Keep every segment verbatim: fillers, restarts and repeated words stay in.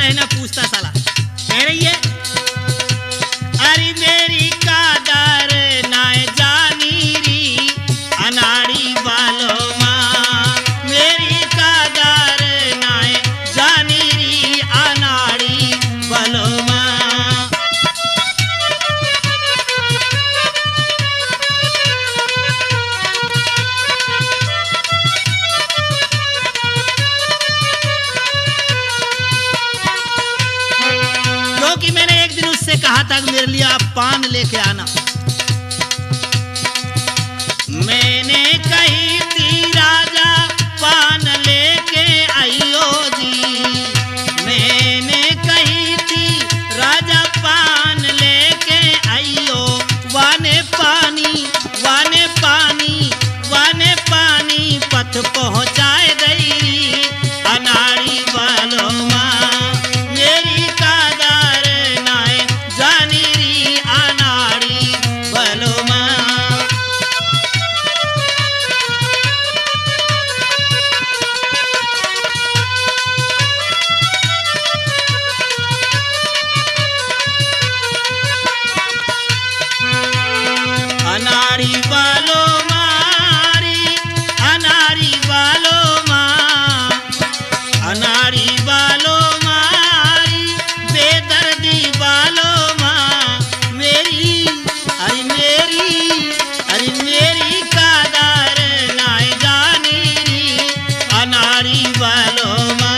रहे ना पूछता साला। कह रही है अरे मेरी कादर नाय जानी री अनाड़ी वालो माँ, मेरी कादर नाय जानी री अनाड़ी वालो माँ। क्योंकि मैंने एक दिन उससे कहा था कि मेरे लिए आप पान लेके आना। मैंने कही थी राजा पान लेके आइयो जी, मैंने कही थी राजा पान लेके आइयो। वाने पानी वाने पानी वाने पानी पथ पहुँचाए गई अनाड़ी वालो माँ, मेरी कादर नाय जानी री अनाड़ी वालो माँ। अनाड़ी वालो मारी अनाड़ी वालो माँ, अनाड़ी वालो मारी बेदर्दी वालो माँ, मेरी अरे मेरी अरे मेरी कादर नाय जानी री अनाड़ी वालो माँ।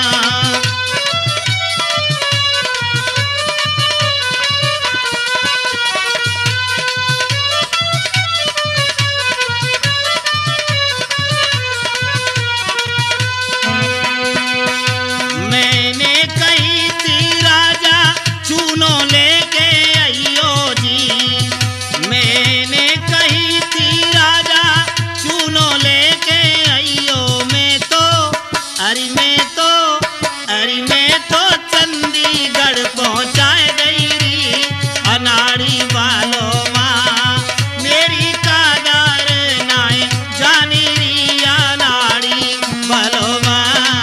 मैंने कही थी राजा चूनो लेके आइयो जी, मैंने कही थी राजा चूनो लेके आइयो। मैं तो अरे मैं तो अरे मैं तो चंडीगढ़ पहुँचाए गई री अनाड़ी वालो माँ, मेरी कादर नाय जानी री अनाड़ी वालो माँ।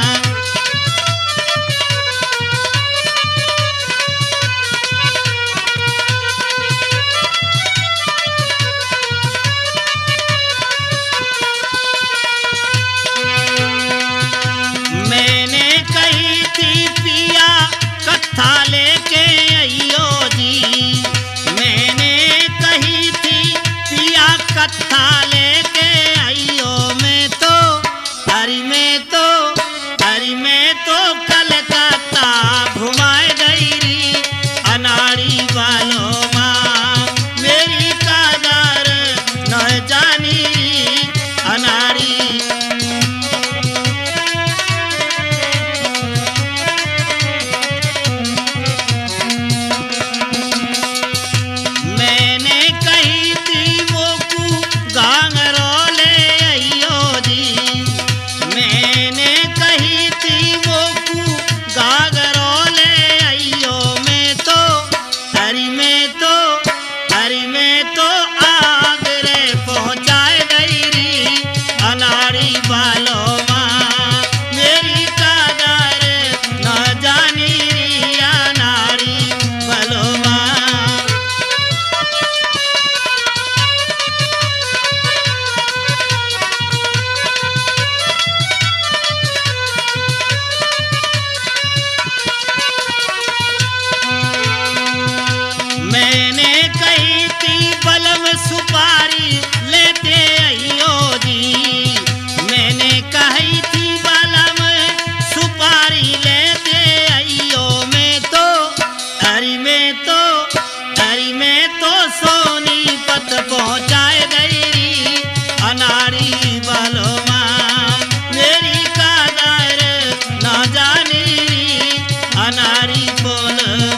मैंने कही थी पिया कत्था लेके आइयो जी, मैंने कही थी पिया कत्था लेके आइयो। मैं तो अरे मैं तो अरे मैं तो कलकत्ता घुमाए गई री अनाड़ी वालो माँ, मेरी कादर न जानी री अनाड़ी। मैंने कही थी वो कु गांगरो ले आइयो जी, मैंने कही थी वो कु गांगरो ले आइयो। मैं तो अरे मैं तो अरे मैं तो आगरे पहुँचाए गई री अनाड़ी वालो माँ, मेरी कादर न जानी री अनाड़ी वालो माँ। मैंने कही थी बलम सुपारी लेते आइयो जी, मैंने कही थी बलम सुपारी लेते आइयो। मैं तो अरे मैं तो अरे मैं तो सोनीपत पहुँचाए गई री अनाड़ी वालो माँ, मेरी कादर न जानी री अनाड़ी बोल